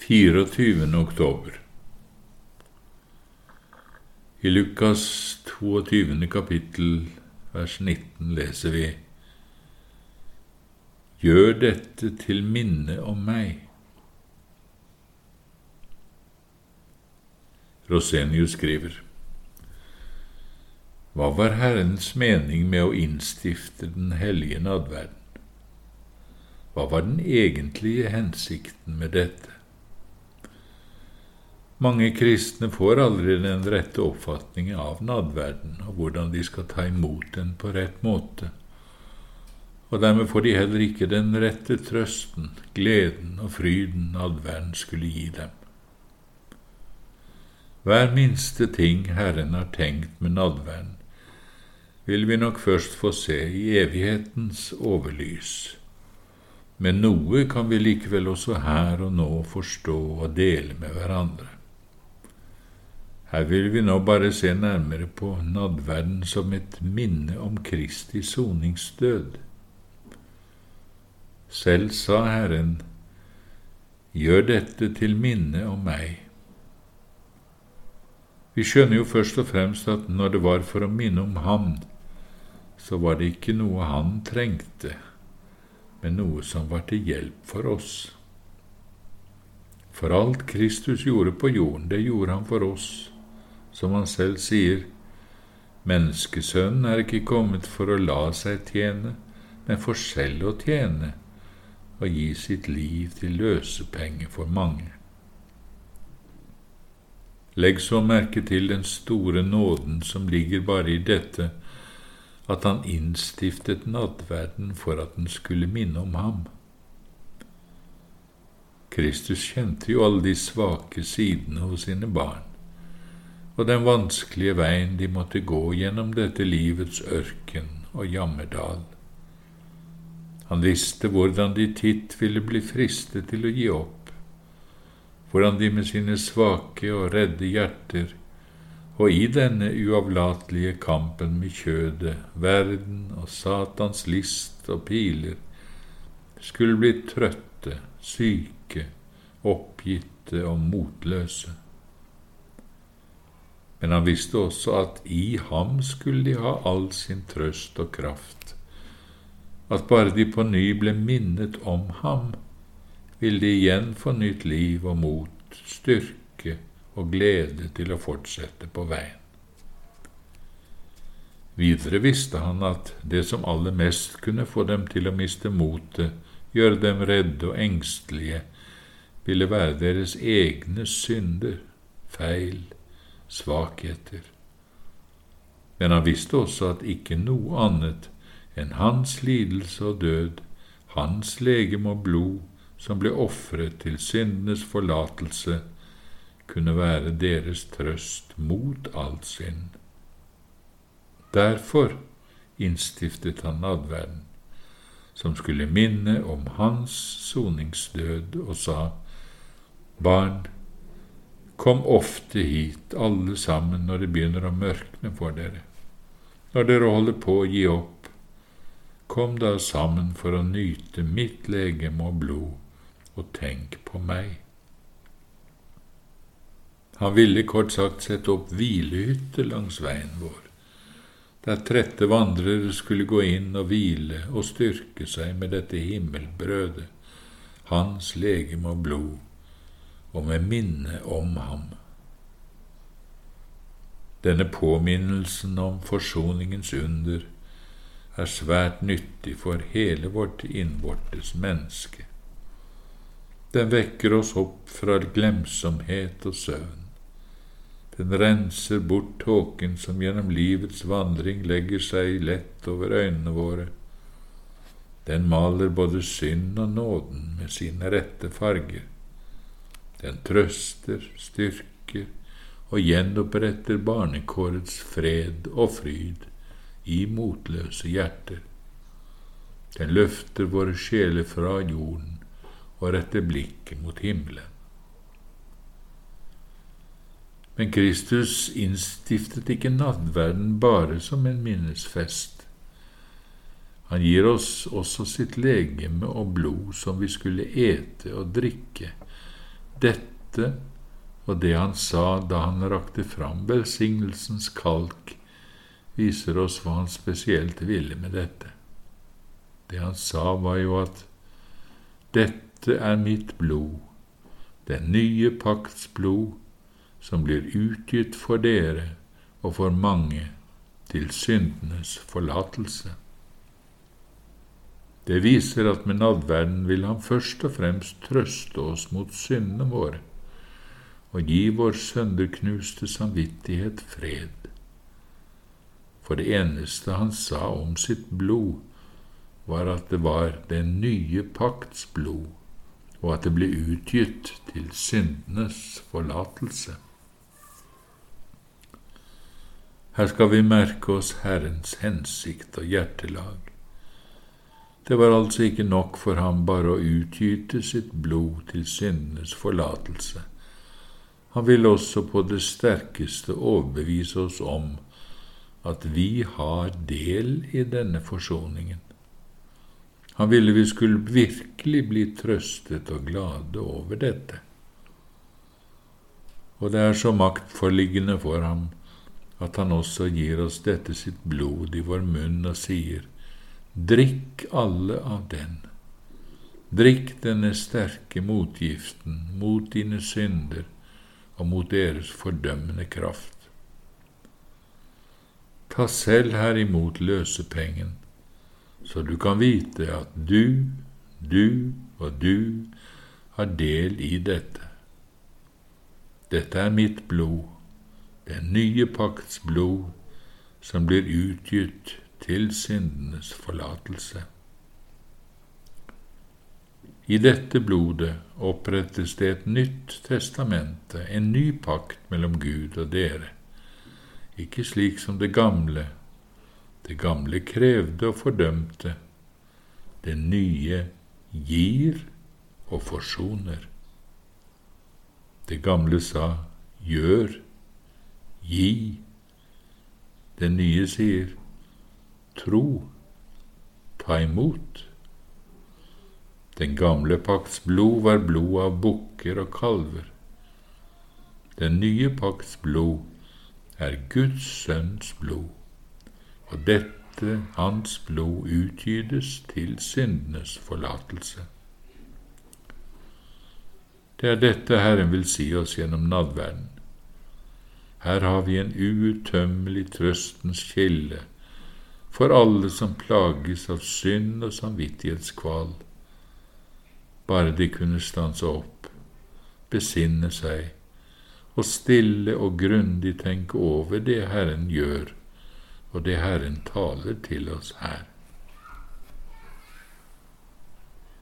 24. oktober. I Lukas 22. kapittel, vers 19 leser vi: Gjør dette til minne om meg. Rosenius skriver: Hva var Herrens mening med å innstifte den hellige nadverden? Hva var den egentlige hensikten med dette? Mange kristne får aldri den rette oppfatningen av nadverden og hvordan de skal ta imot den på rett måte, og dermed får de heller ikke den rette trøsten, gleden og fryden nadverden skulle gi dem. Hver minste ting Herren har tenkt med nadverden, vil vi nok først få se i evighetens overlys. Men noe kan vi likevel også her og nå forstå og dele med hverandre. Her vil vi nå bare se nærmere på nadverden som et minne om Kristi soningsdød. Selv sa Herren: Gjør dette til minne om meg. Vi skjønner jo først og fremst at når det var for å minne om ham, så var det ikke noe han trengte, men noe som var til hjelp for oss. For alt Kristus gjorde på jorden, det gjorde han for oss. Som han selv sier: Menneskesønnen er ikke kommet for å la seg tjene, men for selv å tjene og gi sitt liv til løsepenge for mange. Legg så merke til den store nåden som ligger bare i dette, at han innstiftet nadverden for at den skulle minne om ham. Kristus kjente jo alle de svake sidene hos sine barn, og den vanskelige veien de måtte gå gjennom dette livets ørken og jammerdal. Han visste hvordan de titt ville bli fristet til å gi opp, hvordan de med sine svake og redde hjerter, og i denne uavlatelige kampen med kjødet, verden og Satans list og piler, skulle bli trøtte, syke, oppgitte og motløse. Men han visste også at i ham skulle de ha all sin trøst og kraft, at bare de på ny ble minnet om ham, ville de igjen få nytt liv og mot, styrke og glede til å fortsette på veien. Videre visste han at det som aller mest kunne få dem til å miste motet, gjøre dem redde og engstelige, ville være deres egne synder, feil, svakheter. Men han visste også at ikke noe annet enn hans lidelse og død, hans legeme og blod, som ble offret til syndenes forlatelse, kunne være deres trøst mot all synd. Derfor innstiftet han nadverden, som skulle minne om hans soningsdød, og sa: Barn, kom ofte hit, alle sammen, når det begynner å mørkne for dere. Når dere holder på å gi opp, kom da sammen for å nyte mitt legeme og blod, og tenk på meg. Han ville kort sagt sette opp hvilehytter langs veien vår, der trette vandrere skulle gå inn og hvile og styrke seg med dette himmelbrødet, hans legeme og blod, og med minne om ham. Denne påminnelsen om forsoningens under er svært nyttig for hele vårt innvortes menneske. Den vekker oss opp fra glemsomhet og søvn. Den renser bort tåken som gjennom livets vandring legger seg lett over øynene våre. Den maler både synd og nåden med sine rette farger. Den trøster, styrker og gjenoppretter barnekårets fred og fryd i motløse hjerter. Den løfter våre sjeler fra jorden og retter blikket mot himmelen. Men Kristus innstiftet ikke nadverden bare som en minnesfest. Han gir oss også sitt legeme og blod som vi skulle ete og drikke, Dette og det han sa da han rakte fram velsignelsens kalk, viser oss hva han spesielt ville med dette. Det han sa var jo at dette er mitt blod, den nye pakts blod, som blir utgitt for dere og for mange til syndenes forlatelse. Det viser at med nadverden vil han først og fremst trøste oss mot syndene våre og gi vår sønderknuste samvittighet fred. For det eneste han sa om sitt blod, var at det var den nye pakts blod, og at det ble utgitt til syndenes forlatelse. Her skal vi merke oss Herrens hensikt og hjertelag. Det var altså ikke nok for ham bare å utgyte sitt blod til syndenes forlatelse. Han ville også på det sterkeste overbevise oss om at vi har del i denne forsoningen. Han ville vi skulle virkelig bli trøstet og glade over dette. Og det er så maktforliggende for ham at han også gir oss dette sitt blod i vår munn og sier: drikk alle av den. Drikk denne sterke motgiften mot dine synder og mot deres fordømmende kraft. Ta selv her imot løsepengen, så du kan vite at du og du har del i dette. Dette er mitt blod, den nye pakts blod, som blir utgitt til syndenes forlatelse. I dette blodet opprettes det et nytt testamente, en ny pakt mellom Gud og dere, ikke slik som det gamle. Det gamle krevde og fordømte, det nye gir og forsoner. Det gamle sa gjør, gi. Det nye sier tro, ta imot. Den gamle pakts blod var blod av bukker og kalver. Den nye pakts blod er Guds sønns blod, og dette hans blod utgytes til syndenes forlatelse. Det er dette Herren vil si oss gjennom nadverden. Her har vi en uuttømmelig trøstens kilde for alle som plages av synd og samvittighetskval. Bare de kunne stanse opp, besinne seg, og stille og grundig tenke over det Herren gjør, og det Herren taler til oss her.